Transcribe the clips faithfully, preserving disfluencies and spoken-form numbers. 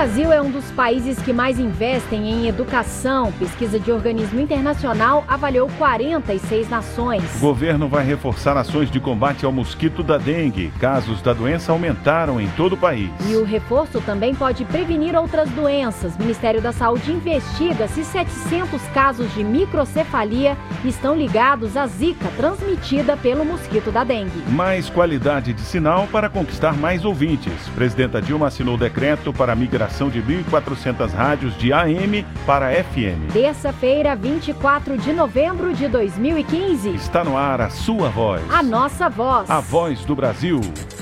Brasil é um dos países que mais investem em educação. Pesquisa de organismo internacional avaliou quarenta e seis nações. O governo vai reforçar ações de combate ao mosquito da dengue. Casos da doença aumentaram em todo o país. E o reforço também pode prevenir outras doenças. O Ministério da Saúde investiga se setecentos casos de microcefalia estão ligados à zika, transmitida pelo mosquito da dengue. Mais qualidade de sinal para conquistar mais ouvintes. Presidenta Dilma assinou decreto para a migração de mil e quatrocentas rádios de A M para F M. Terça-feira, vinte e quatro de novembro de dois mil e quinze. Está no ar a sua voz. A nossa voz. A voz do Brasil.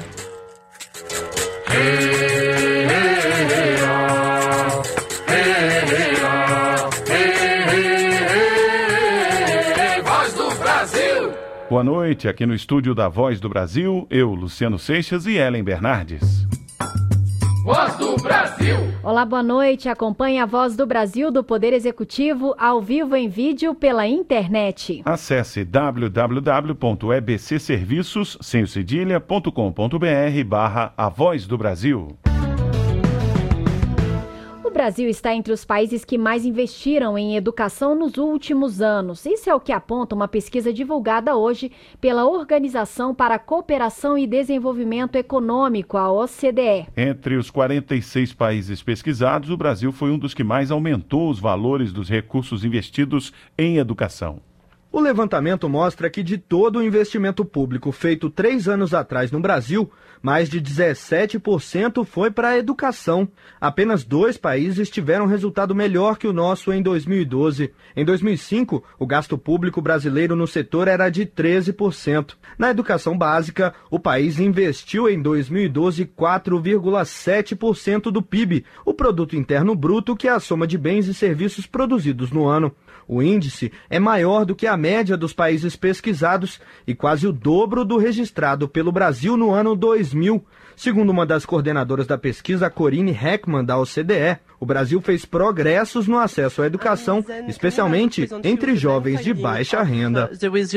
Hey, hey, hey, oh. Hey, hey, oh. Hey, hey, hey, voz do Brasil. Boa noite, aqui no estúdio da Voz do Brasil, eu, Luciano Seixas e Ellen Bernardes. Voz do Brasil. Olá, boa noite. Acompanhe a Voz do Brasil do Poder Executivo ao vivo em vídeo pela internet. Acesse w w w ponto e b c serviços sem cedilha ponto com ponto b r barra A Voz do Brasil. O Brasil está entre os países que mais investiram em educação nos últimos anos. Isso é o que aponta uma pesquisa divulgada hoje pela Organização para a Cooperação e Desenvolvimento Econômico, a O C D E. Entre os quarenta e seis países pesquisados, o Brasil foi um dos que mais aumentou os valores dos recursos investidos em educação. O levantamento mostra que de todo o investimento público feito três anos atrás no Brasil, mais de dezessete por cento foi para a educação. Apenas dois países tiveram resultado melhor que o nosso em dois mil e doze. Em dois mil e cinco, o gasto público brasileiro no setor era de treze por cento. Na educação básica, o país investiu em dois mil e doze quatro vírgula sete por cento do P I B, o Produto Interno Bruto, que é a soma de bens e serviços produzidos no ano. O índice é maior do que a média dos países pesquisados e quase o dobro do registrado pelo Brasil no ano dois mil. Segundo uma das coordenadoras da pesquisa, Corine Heckman, da O C D E, o Brasil fez progressos no acesso à educação, especialmente entre jovens de baixa renda.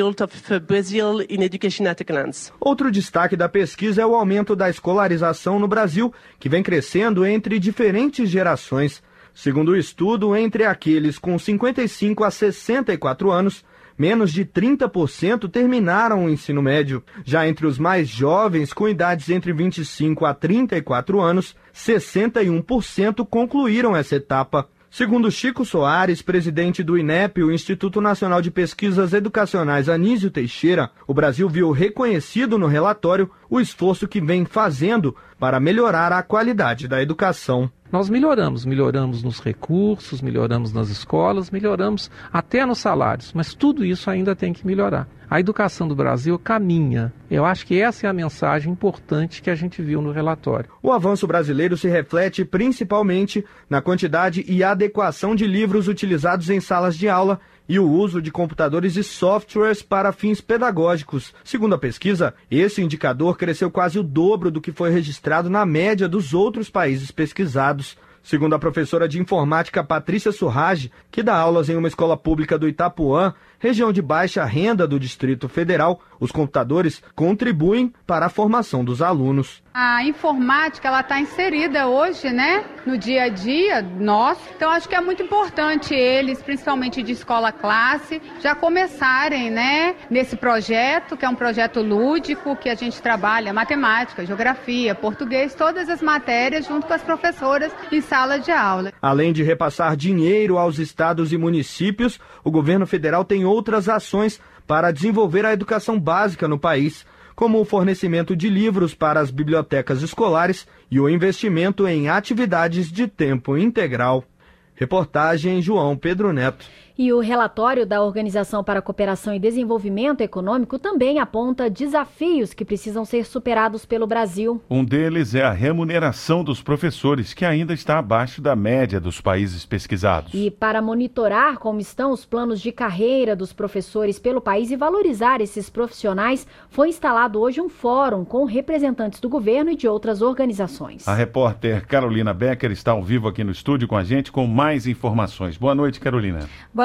Outro destaque da pesquisa é o aumento da escolarização no Brasil, que vem crescendo entre diferentes gerações. Segundo o estudo, entre aqueles com cinquenta e cinco a sessenta e quatro anos, menos de trinta por cento terminaram o ensino médio. Já entre os mais jovens, com idades entre vinte e cinco a trinta e quatro anos, sessenta e um por cento concluíram essa etapa. Segundo Chico Soares, presidente do INEP, o Instituto Nacional de Pesquisas Educacionais Anísio Teixeira, o Brasil viu reconhecido no relatório o esforço que vem fazendo para melhorar a qualidade da educação. Nós melhoramos, melhoramos nos recursos, melhoramos nas escolas, melhoramos até nos salários, mas tudo isso ainda tem que melhorar. A educação do Brasil caminha. Eu acho que essa é a mensagem importante que a gente viu no relatório. O avanço brasileiro se reflete principalmente na quantidade e adequação de livros utilizados em salas de aula e o uso de computadores e softwares para fins pedagógicos. Segundo a pesquisa, esse indicador cresceu quase o dobro do que foi registrado na média dos outros países pesquisados. Segundo a professora de informática Patrícia Surrage, que dá aulas em uma escola pública do Itapuã, região de baixa renda do Distrito Federal, os computadores contribuem para a formação dos alunos. A informática ela está inserida hoje, né, no dia a dia nosso. Então acho que é muito importante eles, principalmente de escola classe, já começarem, né, nesse projeto, que é um projeto lúdico, que a gente trabalha matemática, geografia, português, todas as matérias junto com as professoras em sala de aula. Além de repassar dinheiro aos estados e municípios, o governo federal tem outras ações para desenvolver a educação básica no país, como o fornecimento de livros para as bibliotecas escolares e o investimento em atividades de tempo integral. Reportagem João Pedro Neto. E o relatório da Organização para a Cooperação e Desenvolvimento Econômico também aponta desafios que precisam ser superados pelo Brasil. Um deles é a remuneração dos professores, que ainda está abaixo da média dos países pesquisados. E para monitorar como estão os planos de carreira dos professores pelo país e valorizar esses profissionais, foi instalado hoje um fórum com representantes do governo e de outras organizações. A repórter Carolina Becker está ao vivo aqui no estúdio com a gente com mais informações. Boa noite, Carolina. Boa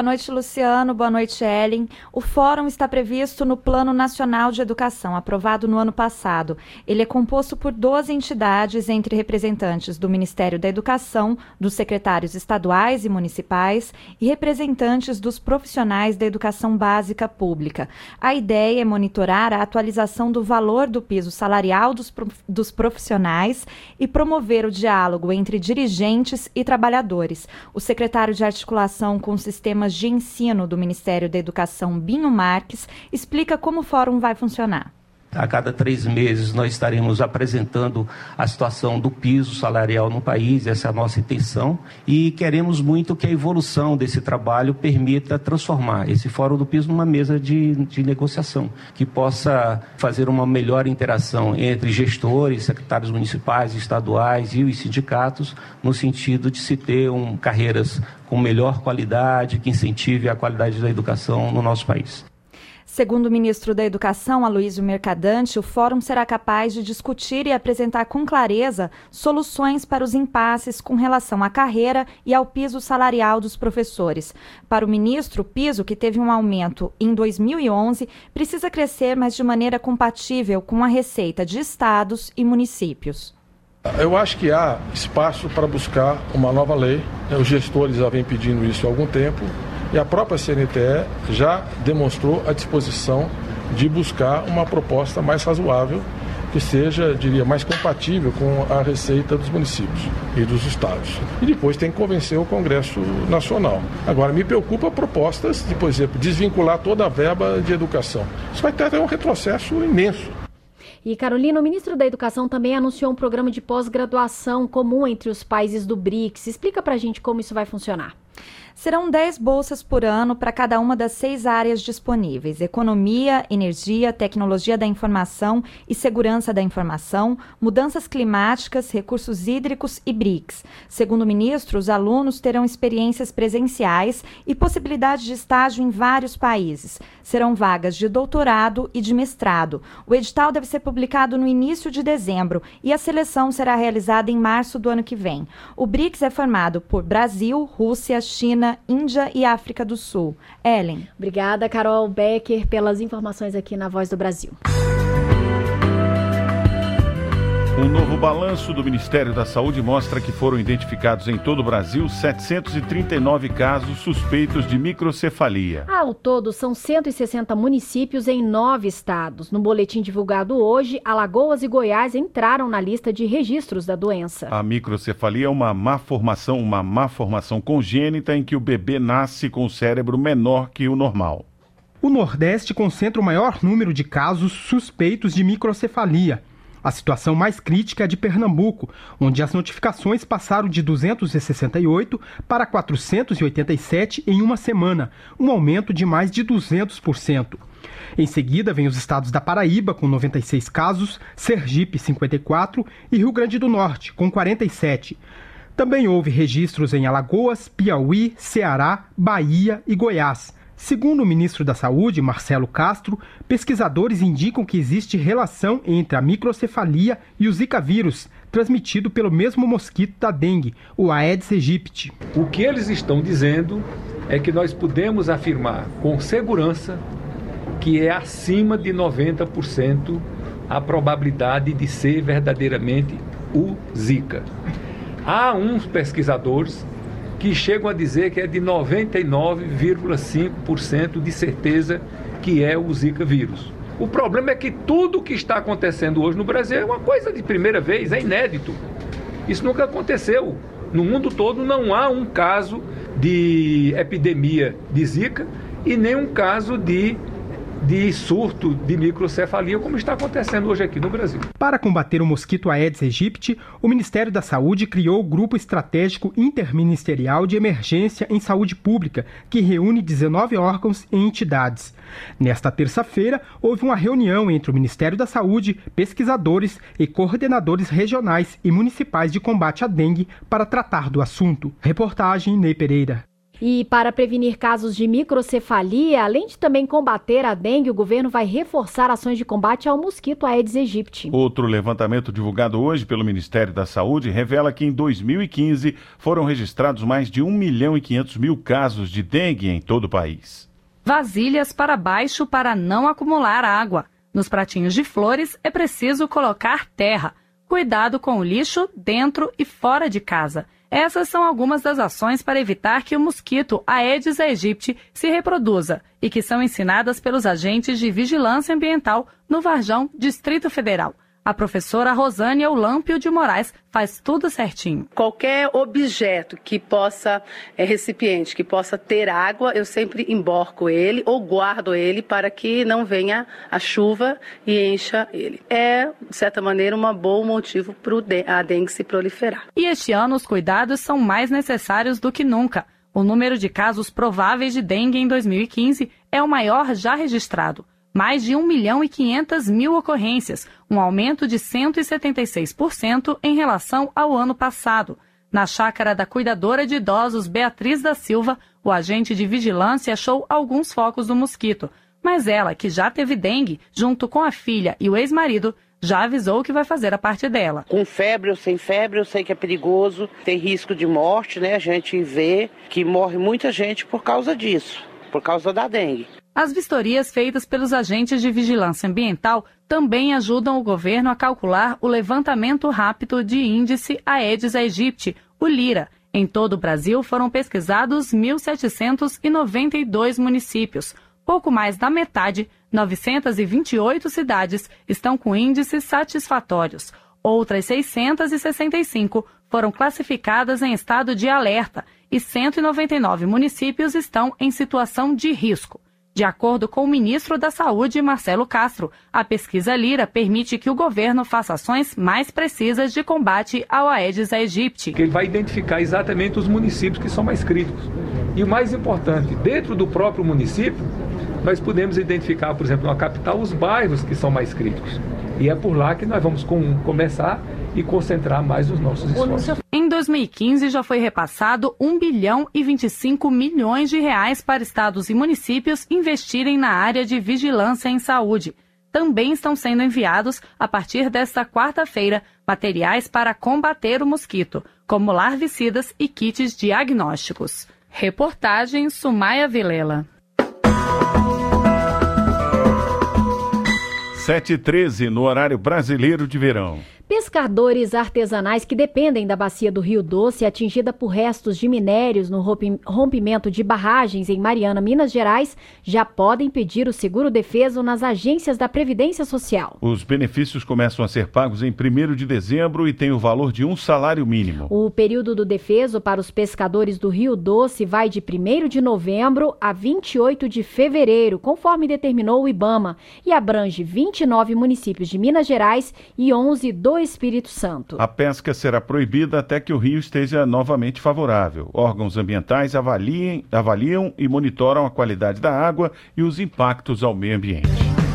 Boa noite, Luciano. Boa noite, Ellen. O fórum está previsto no Plano Nacional de Educação, aprovado no ano passado. Ele é composto por doze entidades, entre representantes do Ministério da Educação, dos secretários estaduais e municipais e representantes dos profissionais da educação básica pública. A ideia é monitorar a atualização do valor do piso salarial dos, dos profissionais e promover o diálogo entre dirigentes e trabalhadores. O secretário de Articulação com Sistemas de Ensino do Ministério da Educação, Binho Marques, explica como o fórum vai funcionar. A cada três meses nós estaremos apresentando a situação do piso salarial no país, essa é a nossa intenção, e queremos muito que a evolução desse trabalho permita transformar esse Fórum do Piso numa mesa de, de negociação, que possa fazer uma melhor interação entre gestores, secretários municipais, estaduais e os sindicatos, no sentido de se ter um, carreiras com melhor qualidade, que incentive a qualidade da educação no nosso país. Segundo o ministro da Educação, Aloysio Mercadante, o fórum será capaz de discutir e apresentar com clareza soluções para os impasses com relação à carreira e ao piso salarial dos professores. Para o ministro, o piso, que teve um aumento em dois mil e onze, precisa crescer, mas de maneira compatível com a receita de estados e municípios. Eu acho que há espaço para buscar uma nova lei. Os gestores já vêm pedindo isso há algum tempo. E a própria C N T E já demonstrou a disposição de buscar uma proposta mais razoável, que seja, diria, mais compatível com a receita dos municípios e dos estados. E depois tem que convencer o Congresso Nacional. Agora, me preocupa propostas de, por exemplo, desvincular toda a verba de educação. Isso vai ter um retrocesso imenso. E, Carolina, o ministro da Educação também anunciou um programa de pós-graduação comum entre os países do BRICS. Explica pra gente como isso vai funcionar. Serão dez bolsas por ano para cada uma das seis áreas disponíveis: economia, energia, tecnologia da informação e segurança da informação, mudanças climáticas, recursos hídricos e BRICS. Segundo o ministro, os alunos terão experiências presenciais e possibilidade de estágio em vários países. Serão vagas de doutorado e de mestrado. O edital deve ser publicado no início de dezembro e a seleção será realizada em março do ano que vem. O BRICS é formado por Brasil, Rússia, China, Índia e África do Sul. Ellen. Obrigada, Carol Becker, pelas informações aqui na Voz do Brasil. Um novo balanço do Ministério da Saúde mostra que foram identificados em todo o Brasil setecentos e trinta e nove casos suspeitos de microcefalia. Ao todo, são cento e sessenta municípios em nove estados. No boletim divulgado hoje, Alagoas e Goiás entraram na lista de registros da doença. A microcefalia é uma má formação, uma má formação congênita em que o bebê nasce com o cérebro menor que o normal. O Nordeste concentra o maior número de casos suspeitos de microcefalia. A situação mais crítica é a de Pernambuco, onde as notificações passaram de duzentos e sessenta e oito para quatrocentos e oitenta e sete em uma semana, um aumento de mais de duzentos por cento. Em seguida, vem os estados da Paraíba, com noventa e seis casos, Sergipe, cinquenta e quatro e Rio Grande do Norte, com quarenta e sete. Também houve registros em Alagoas, Piauí, Ceará, Bahia e Goiás. Segundo o ministro da Saúde, Marcelo Castro, pesquisadores indicam que existe relação entre a microcefalia e o Zika vírus, transmitido pelo mesmo mosquito da dengue, o Aedes aegypti. O que eles estão dizendo é que nós podemos afirmar com segurança que é acima de noventa por cento a probabilidade de ser verdadeiramente o Zika. Há uns pesquisadores que chegam a dizer que é de noventa e nove vírgula cinco por cento de certeza que é o Zika vírus. O problema é que tudo o que está acontecendo hoje no Brasil é uma coisa de primeira vez, é inédito. Isso nunca aconteceu. No mundo todo não há um caso de epidemia de Zika e nem um caso de de surto de microcefalia, como está acontecendo hoje aqui no Brasil. Para combater o mosquito Aedes aegypti, o Ministério da Saúde criou o Grupo Estratégico Interministerial de Emergência em Saúde Pública, que reúne dezenove órgãos e entidades. Nesta terça-feira, houve uma reunião entre o Ministério da Saúde, pesquisadores e coordenadores regionais e municipais de combate à dengue para tratar do assunto. Reportagem Ney Pereira. E para prevenir casos de microcefalia, além de também combater a dengue, o governo vai reforçar ações de combate ao mosquito Aedes aegypti. Outro levantamento divulgado hoje pelo Ministério da Saúde revela que em dois mil e quinze foram registrados mais de um milhão e quinhentos mil casos de dengue em todo o país. Vasilhas para baixo para não acumular água. Nos pratinhos de flores é preciso colocar terra. Cuidado com o lixo dentro e fora de casa. Essas são algumas das ações para evitar que o mosquito Aedes aegypti se reproduza e que são ensinadas pelos agentes de vigilância ambiental no Varjão, Distrito Federal. A professora Rosânia Olâmpio de Moraes faz tudo certinho. Qualquer objeto que possa, é, recipiente, que possa ter água, eu sempre emborco ele ou guardo ele para que não venha a chuva e encha ele. É, de certa maneira, um bom motivo para a dengue se proliferar. E este ano os cuidados são mais necessários do que nunca. O número de casos prováveis de dengue em dois mil e quinze é o maior já registrado. Mais de um milhão e quinhentas mil ocorrências, um aumento de cento e setenta e seis por cento em relação ao ano passado. Na chácara da cuidadora de idosos Beatriz da Silva, o agente de vigilância achou alguns focos do mosquito, mas ela, que já teve dengue, junto com a filha e o ex-marido, já avisou que vai fazer a parte dela. Com febre ou sem febre, eu sei que é perigoso, tem risco de morte, né? A gente vê que morre muita gente por causa disso, por causa da dengue. As vistorias feitas pelos agentes de vigilância ambiental também ajudam o governo a calcular o levantamento rápido de índice Aedes aegypti, o LIRA. Em todo o Brasil foram pesquisados mil setecentos e noventa e dois municípios. Pouco mais da metade, novecentas e vinte e oito cidades, estão com índices satisfatórios. Outras seiscentas e sessenta e cinco foram classificadas em estado de alerta e cento e noventa e nove municípios estão em situação de risco. De acordo com o ministro da Saúde, Marcelo Castro, a pesquisa LIRA permite que o governo faça ações mais precisas de combate ao Aedes aegypti. Ele vai identificar exatamente os municípios que são mais críticos. E o mais importante, dentro do próprio município, nós podemos identificar, por exemplo, na capital, os bairros que são mais críticos. E é por lá que nós vamos com, começar e concentrar mais os nossos esforços. Em dois mil e quinze já foi repassado um bilhão e vinte e cinco milhões de reais para estados e municípios investirem na área de vigilância em saúde. Também estão sendo enviados, a partir desta quarta-feira, materiais para combater o mosquito, como larvicidas e kits diagnósticos. Reportagem Sumaia Vilela. sete e treze no horário brasileiro de verão. Pescadores artesanais que dependem da bacia do Rio Doce, atingida por restos de minérios no rompimento de barragens em Mariana, Minas Gerais, já podem pedir o seguro-defeso nas agências da Previdência Social. Os benefícios começam a ser pagos em primeiro de dezembro e têm o valor de um salário mínimo. O período do defeso para os pescadores do Rio Doce vai de primeiro de novembro a vinte e oito de fevereiro, conforme determinou o IBAMA, e abrange vinte e nove municípios de Minas Gerais e onze do Espírito Santo. A pesca será proibida até que o rio esteja novamente favorável. Órgãos ambientais avaliem, avaliam e monitoram a qualidade da água e os impactos ao meio ambiente.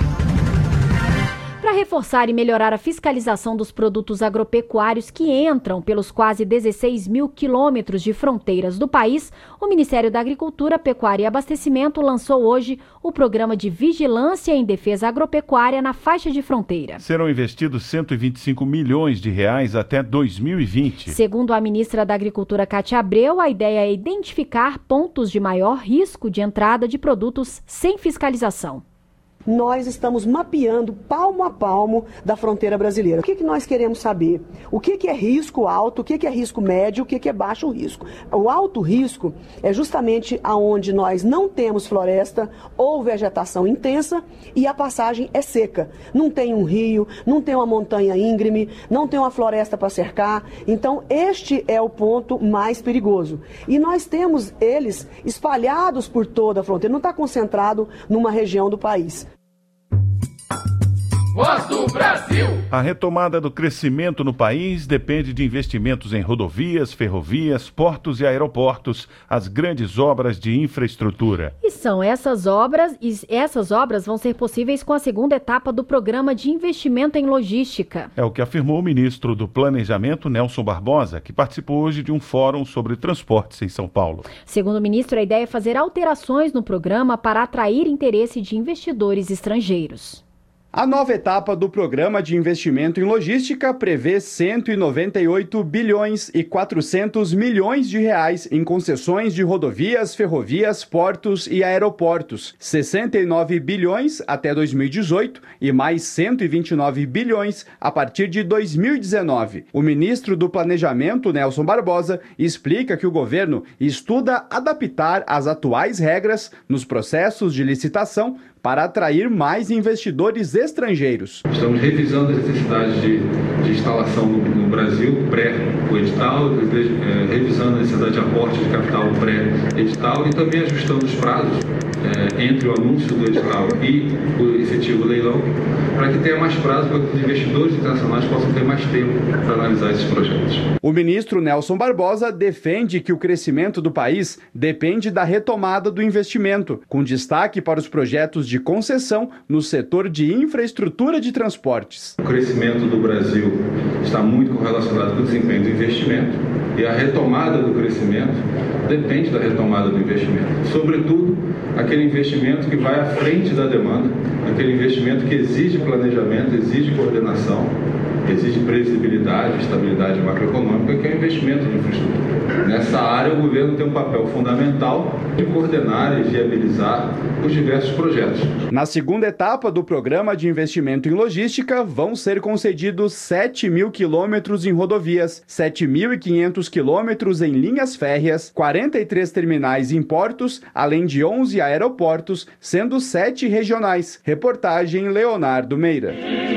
Para reforçar e melhorar a fiscalização dos produtos agropecuários que entram pelos quase dezesseis mil quilômetros de fronteiras do país, o Ministério da Agricultura, Pecuária e Abastecimento lançou hoje o Programa de Vigilância em Defesa Agropecuária na faixa de fronteira. Serão investidos cento e vinte e cinco milhões de reais até dois mil e vinte. Segundo a ministra da Agricultura, Cátia Abreu, a ideia é identificar pontos de maior risco de entrada de produtos sem fiscalização. Nós estamos mapeando palmo a palmo da fronteira brasileira. O que, que nós queremos saber? O que, que é risco alto, o que, que é risco médio, o que, que é baixo risco? O alto risco é justamente aonde nós não temos floresta ou vegetação intensa e a passagem é seca. Não tem um rio, não tem uma montanha íngreme, não tem uma floresta para cercar. Então, este é o ponto mais perigoso. E nós temos eles espalhados por toda a fronteira, não está concentrado numa região do país. Voz do Brasil. A retomada do crescimento no país depende de investimentos em rodovias, ferrovias, portos e aeroportos, as grandes obras de infraestrutura. E são essas obras, e essas obras vão ser possíveis com a segunda etapa do Programa de Investimento em Logística. É o que afirmou o ministro do Planejamento, Nelson Barbosa, que participou hoje de um fórum sobre transportes em São Paulo. Segundo o ministro, a ideia é fazer alterações no programa para atrair interesse de investidores estrangeiros. A nova etapa do Programa de Investimento em Logística prevê cento e noventa e oito bilhões e quatrocentos milhões de reais em concessões de rodovias, ferrovias, portos e aeroportos, sessenta e nove bilhões até dois mil e dezoito e mais cento e vinte e nove bilhões a partir de dois mil e dezenove. O ministro do Planejamento, Nelson Barbosa, explica que o governo estuda adaptar as atuais regras nos processos de licitação para atrair mais investidores estrangeiros. Estamos revisando as necessidades de, de instalação no, no Brasil, pré o edital, é, revisando a necessidade de aporte de capital pré-edital e também ajustando os prazos é, entre o anúncio do edital e o efetivo leilão, para que tenha mais prazo para que os investidores internacionais possam ter mais tempo para analisar esses projetos. O ministro Nelson Barbosa defende que o crescimento do país depende da retomada do investimento, com destaque para os projetos de concessão no setor de infraestrutura de transportes. O crescimento do Brasil está muito correlacionado com o desempenho do investimento e a retomada do crescimento depende da retomada do investimento. Sobretudo, aquele investimento que vai à frente da demanda, aquele investimento que exige planejamento, exige coordenação, exige previsibilidade, estabilidade macroeconômica, que é o investimento de infraestrutura. Nessa área, o governo tem um papel fundamental de coordenar e viabilizar os diversos projetos. Na segunda etapa do Programa de Investimento em Logística, vão ser concedidos sete mil quilômetros em rodovias, sete mil e quinhentos quilômetros em linhas férreas, quarenta e três terminais em portos, além de onze aeroportos, sendo sete regionais. Reportagem Leonardo Meira.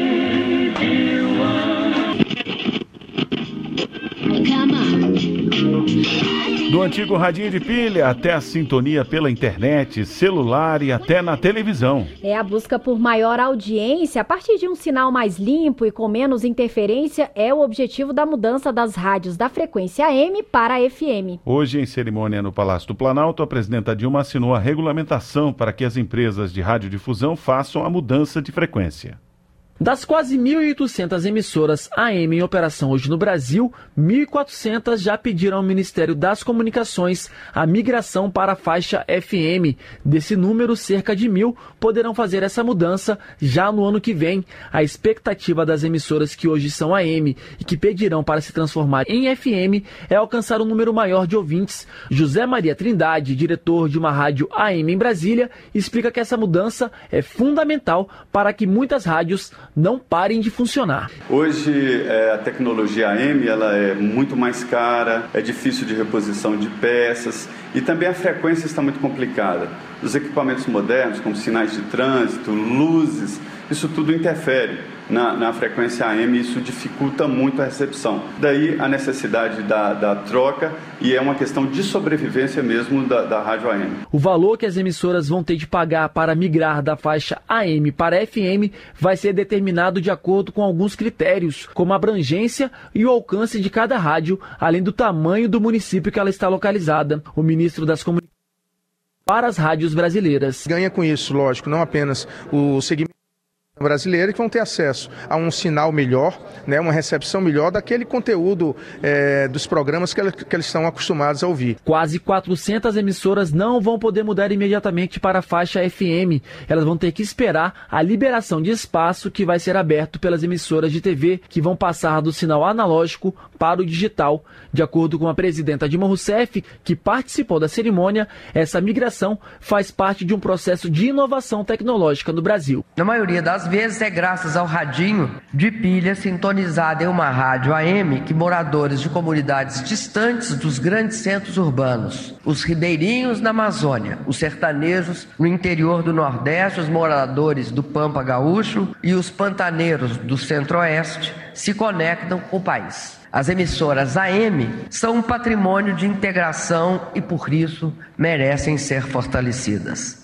Do antigo radinho de pilha até a sintonia pela internet, celular e até na televisão. É a busca por maior audiência a partir de um sinal mais limpo e com menos interferência é o objetivo da mudança das rádios da frequência A M para a F M. Hoje, em cerimônia no Palácio do Planalto, a presidenta Dilma assinou a regulamentação para que as empresas de radiodifusão façam a mudança de frequência. Das quase mil e oitocentas emissoras A M em operação hoje no Brasil, mil e quatrocentas já pediram ao Ministério das Comunicações a migração para a faixa F M. Desse número, cerca de mil poderão fazer essa mudança já no ano que vem. A expectativa das emissoras que hoje são A M e que pedirão para se transformar em F M é alcançar um número maior de ouvintes. José Maria Trindade, diretor de uma rádio A M em Brasília, explica que essa mudança é fundamental para que muitas rádios não parem de funcionar. Hoje é, a tecnologia A M ela é muito mais cara, é difícil de reposição de peças e também a frequência está muito complicada. Os equipamentos modernos, como sinais de trânsito, luzes, isso tudo interfere na, na frequência A M e isso dificulta muito a recepção. Daí a necessidade da, da troca e é uma questão de sobrevivência mesmo da, da rádio A M. O valor que as emissoras vão ter de pagar para migrar da faixa A M para F M vai ser determinado de acordo com alguns critérios, como a abrangência e o alcance de cada rádio, além do tamanho do município que ela está localizada. O ministro das Comunicações para as rádios brasileiras. Ganha com isso, lógico, não apenas o segmento brasileiro, que vão ter acesso a um sinal melhor, né, uma recepção melhor daquele conteúdo é, dos programas que, ela, que eles estão acostumados a ouvir. Quase quatrocentas emissoras não vão poder mudar imediatamente para a faixa F M. Elas vão ter que esperar a liberação de espaço que vai ser aberto pelas emissoras de T V, que vão passar do sinal analógico para o digital. De acordo com a presidenta Dilma Rousseff, que participou da cerimônia, essa migração faz parte de um processo de inovação tecnológica no Brasil. Na maioria das vezes é graças ao radinho de pilha sintonizado em uma rádio A M que moradores de comunidades distantes dos grandes centros urbanos, os ribeirinhos na Amazônia, os sertanejos no interior do Nordeste, os moradores do Pampa Gaúcho e os pantaneiros do Centro-Oeste se conectam com o país. As emissoras A M são um patrimônio de integração e, por isso, merecem ser fortalecidas.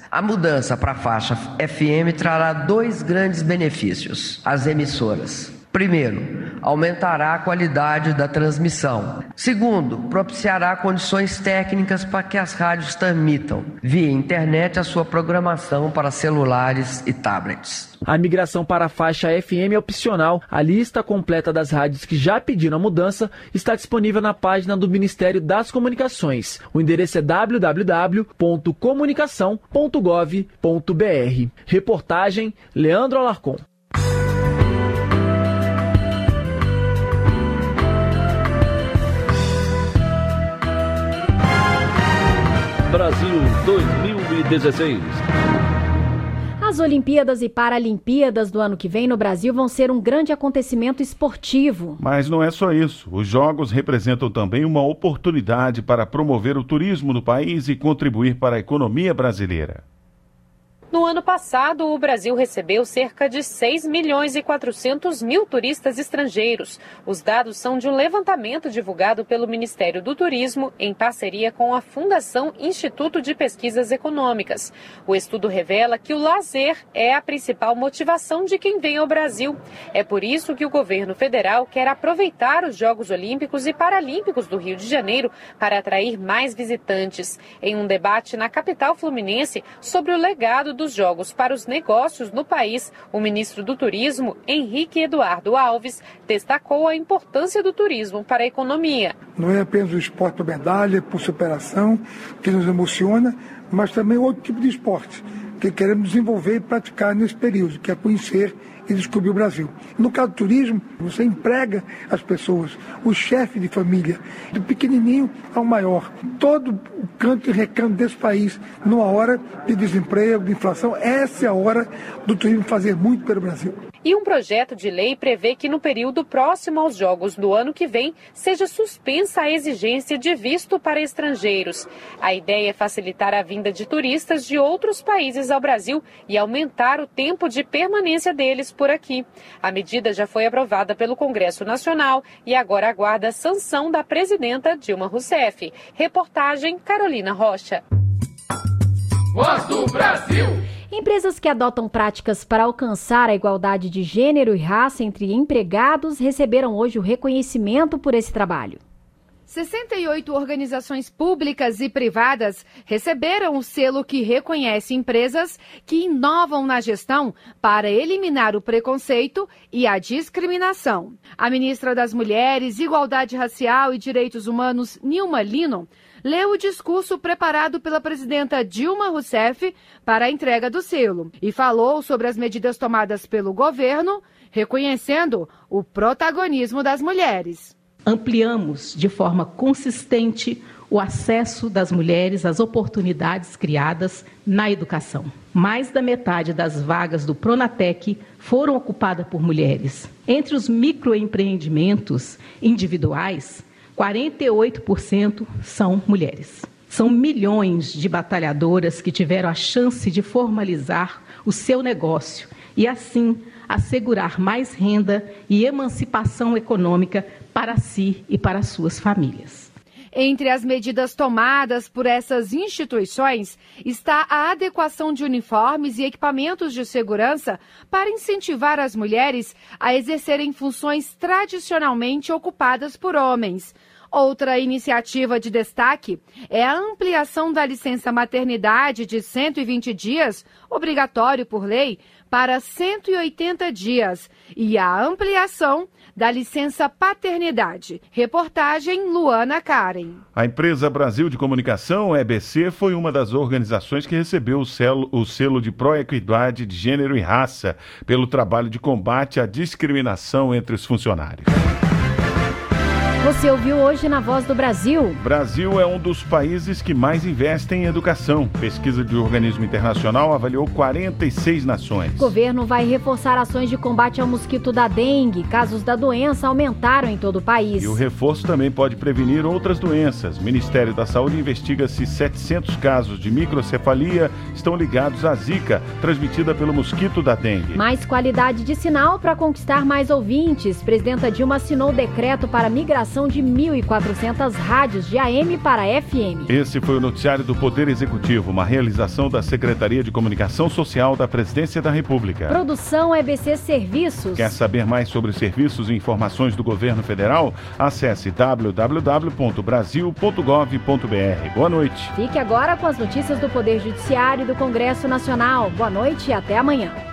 A mudança para a faixa F M trará dois grandes benefícios às emissoras. Primeiro, aumentará a qualidade da transmissão. Segundo, propiciará condições técnicas para que as rádios transmitam via internet a sua programação para celulares e tablets. A migração para a faixa F M é opcional. A lista completa das rádios que já pediram a mudança está disponível na página do Ministério das Comunicações. O endereço é w w w ponto comunicação ponto gov ponto b r. Reportagem Leandro Alarcon. Brasil dois mil e dezesseis. As Olimpíadas e Paralimpíadas do ano que vem no Brasil vão ser um grande acontecimento esportivo. Mas não é só isso. Os Jogos representam também uma oportunidade para promover o turismo no país e contribuir para a economia brasileira. No ano passado, o Brasil recebeu cerca de seis milhões e quatrocentos mil turistas estrangeiros. Os dados são de um levantamento divulgado pelo Ministério do Turismo em parceria com a Fundação Instituto de Pesquisas Econômicas. O estudo revela que o lazer é a principal motivação de quem vem ao Brasil. É por isso que o governo federal quer aproveitar os Jogos Olímpicos e Paralímpicos do Rio de Janeiro para atrair mais visitantes. Em um debate na capital fluminense sobre o legado dos Jogos para os negócios no país, o ministro do Turismo, Henrique Eduardo Alves, destacou a importância do turismo para a economia. Não é apenas o esporte por medalha, por superação, que nos emociona, mas também outro tipo de esporte que queremos desenvolver e praticar nesse período, que é conhecer e descobrir o Brasil. No caso do turismo, você emprega as pessoas, o chefe de família, do pequenininho ao maior. Todo o canto e recanto desse país, numa hora de desemprego, de inflação, essa é a hora do turismo fazer muito pelo Brasil. E um projeto de lei prevê que no período próximo aos Jogos do ano que vem seja suspensa a exigência de visto para estrangeiros. A ideia é facilitar a vinda de turistas de outros países ao Brasil e aumentar o tempo de permanência deles por aqui. A medida já foi aprovada pelo Congresso Nacional e agora aguarda a sanção da presidenta Dilma Rousseff. Reportagem Carolina Rocha. Voz do Brasil. Empresas que adotam práticas para alcançar a igualdade de gênero e raça entre empregados receberam hoje o reconhecimento por esse trabalho. sessenta e oito organizações públicas e privadas receberam o selo que reconhece empresas que inovam na gestão para eliminar o preconceito e a discriminação. A ministra das Mulheres, Igualdade Racial e Direitos Humanos, Nilma Lino, leu o discurso preparado pela presidenta Dilma Rousseff para a entrega do selo e falou sobre as medidas tomadas pelo governo, reconhecendo o protagonismo das mulheres. Ampliamos de forma consistente o acesso das mulheres às oportunidades criadas na educação. Mais da metade das vagas do Pronatec foram ocupadas por mulheres. Entre os microempreendimentos individuais, quarenta e oito por cento são mulheres. São milhões de batalhadoras que tiveram a chance de formalizar o seu negócio e, assim, assegurar mais renda e emancipação econômica para si e para suas famílias. Entre as medidas tomadas por essas instituições está a adequação de uniformes e equipamentos de segurança para incentivar as mulheres a exercerem funções tradicionalmente ocupadas por homens. Outra iniciativa de destaque é a ampliação da licença maternidade de cento e vinte dias, obrigatório por lei, para cento e oitenta dias, e a ampliação da licença paternidade. Reportagem Luana Karen. A empresa Brasil de Comunicação, E B C, foi uma das organizações que recebeu o selo, o selo de Pró-Equidade de Gênero e Raça pelo trabalho de combate à discriminação entre os funcionários. Você ouviu hoje na Voz do Brasil. O Brasil é um dos países que mais investem em educação. Pesquisa de organismo internacional avaliou quarenta e seis nações. O governo vai reforçar ações de combate ao mosquito da dengue. Casos da doença aumentaram em todo o país. E o reforço também pode prevenir outras doenças. O Ministério da Saúde investiga se setecentos casos de microcefalia estão ligados à zika, transmitida pelo mosquito da dengue. Mais qualidade de sinal para conquistar mais ouvintes. Presidenta Dilma assinou o decreto para migração migração de mil e quatrocentas rádios de A M para F M. Esse foi o noticiário do Poder Executivo, uma realização da Secretaria de Comunicação Social da Presidência da República. Produção E B C Serviços. Quer saber mais sobre os serviços e informações do governo federal? Acesse w w w ponto brasil ponto gov ponto b r. Boa noite. Fique agora com as notícias do Poder Judiciário e do Congresso Nacional. Boa noite e até amanhã.